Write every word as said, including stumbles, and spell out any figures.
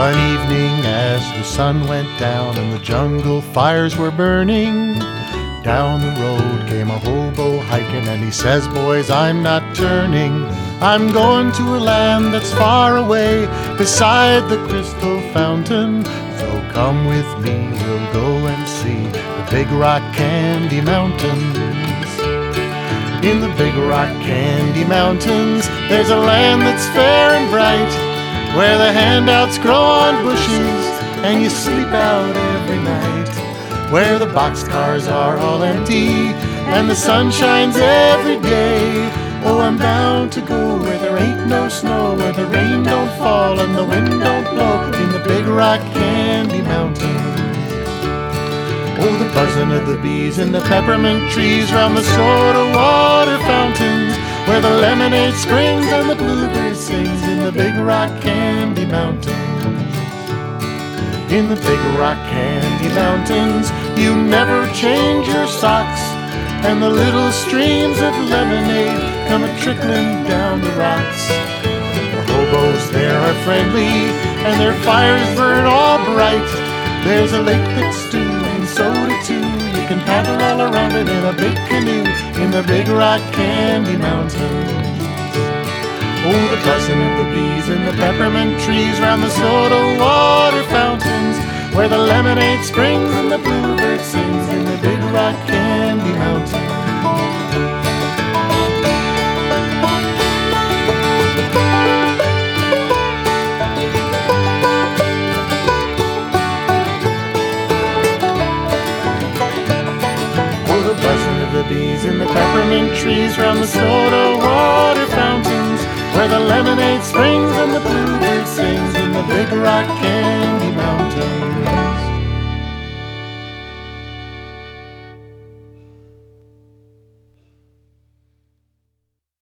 One evening as the sun went down and the jungle fires were burning, down the road came a hobo hiking, and he says, "Boys, I'm not turning. I'm going to a land that's far away beside the crystal fountain. So come with me, we'll go and see the Big Rock Candy Mountains." In the Big Rock Candy Mountains, there's a land that's fair and bright, where the handouts grow on bushes and you sleep out every night, where the boxcars are all empty and the sun shines every day. Oh, I'm bound to go where there ain't no snow, where the rain don't fall and the wind don't blow, in the Big Rock Candy Mountains. Oh, the buzzing of the bees in the peppermint trees round the soda water fountains, where the lemonade springs and the bluebird sings, in the Big Rock Candy Mountains. In the Big Rock Candy Mountains, you never change your socks, and the little streams of lemonade come a-trickling down the rocks. The hobos there are friendly, and their fires burn all bright. There's a lake that's stewing soda too. You can paddle all around it in a big canoe, in the Big Rock Candy Mountains. Oh, the buzzing of the bees in the peppermint trees round the soda water fountains, where the lemonade springs and the bluebird sings, in the Big Rock Candy Mountains. Oh, the buzzing of the bees in the peppermint trees round the soda water fountains, where the lemonade springs and the bluebird sings, in the Big Rock Candy